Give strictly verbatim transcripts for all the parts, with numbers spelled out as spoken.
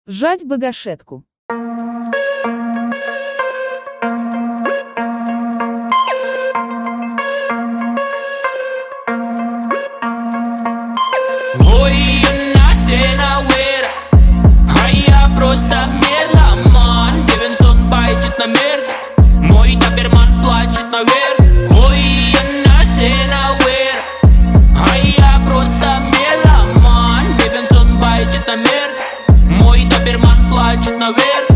Жать бы гашетку. Ой, она сенауэра, а я просто меломан. Девинсон байтит на мерк, мой доберман плачет наверх. Ой, она сенауэра, а я просто меломан. Девинсон байтит на мерк, мой доберман плачет наверх.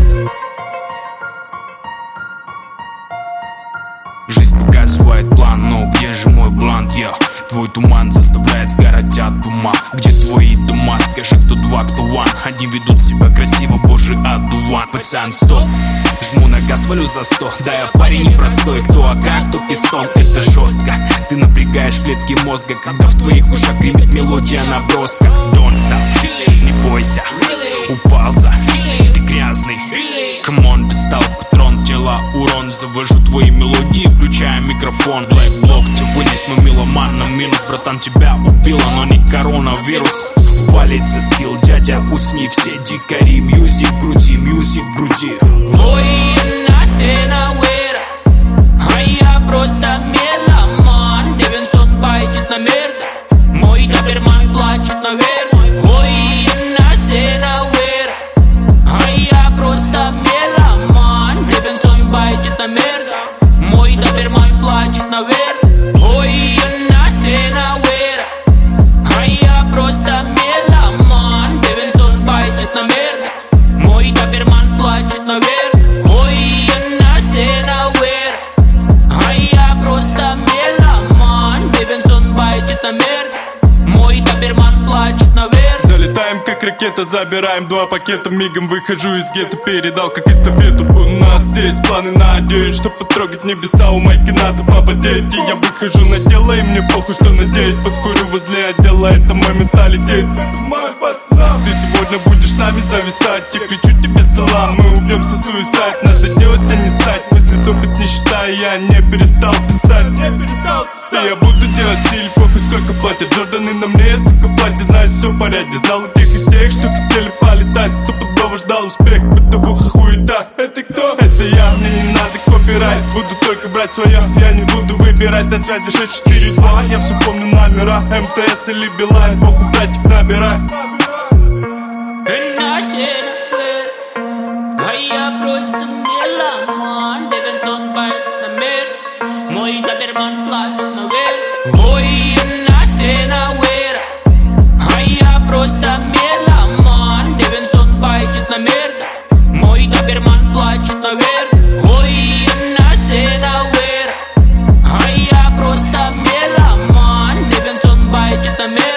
Жизнь показывает план, но где же мой блант, я? Твой туман заставляет сгорать от ума. Где твои дома? Скажи, кто два, кто one. Одни ведут себя красиво, боже, одуван. Пацан, стоп, жму на газ, валю за сто. Да, я парень непростой, кто АК, кто пистон. Это жестко, ты напрягаешь клетки мозга, когда в твоих ушах гремит мелодия наброска. Don't stop, не бойся, упал за, ты грязный. Come on, достал патрон, тела урон. Завожу твои мелодии, включая микрофон. Black Block, ты вынес, но меломан на минус. Братан, тебя убило, но не коронавирус. Валится скилл, дядя, усни, все дикари. Мьюзик в груди, мьюзик в груди. Ой, она сенауэра, а я просто меломан. Девинсон байтит на мерк, мой доберман плачет наверх. Ой, она сенауэра, а я просто меломан. Девинсон байтит на мерк, мой доберман плачет наверх. Ой, она сенауэра, а я просто меломан. Девинсон байтит на мерк, мой доберман плачет наверх. Ой, она сенауэра, а я просто меломан. Девинсон байтит на мерк, мой доберман плачет наверх. Залетаем как ракета, забираем два пакета. Мигом выхожу из гетто, передал как эстафету. У нас есть планы на день, чтоб потрогать небеса. У майки надо попотеть, и я выхожу на дело. И мне похуй, что надеть. Подкурю возле отдела, это мой менталитет. Мой пацан, ты сегодня будешь с нами зависать. Я кричу тебе салам, мы убьемся суицид. Надо делать, а не стать. Мысли топят, не считая, я не перестал писать. И я буду делать стиль, похуй сколько платят. Джорданы на мне, сука, платье, знает все в порядке. Знал у тех и тех, что хотели полетать. Стопудово ждал успех, бытовуха хуета. Это кто? Это я, мне не надо копирайт. Буду только брать свое, я не буду выбирать. На связи шесть четыре два, я все помню номера. МТС или Билайн, похуй, братик, набирай. Она сенауэра, а я просто меломан. Девинсон байтит на мерк, мой доберман плачет наверх. Ой, она сенауэра, а я просто меломан. Девинсон байтит на мерк, мой доберман плачет наверх. Ой, она сенауэра, а я просто меломан. Девинсон байтит на мерк,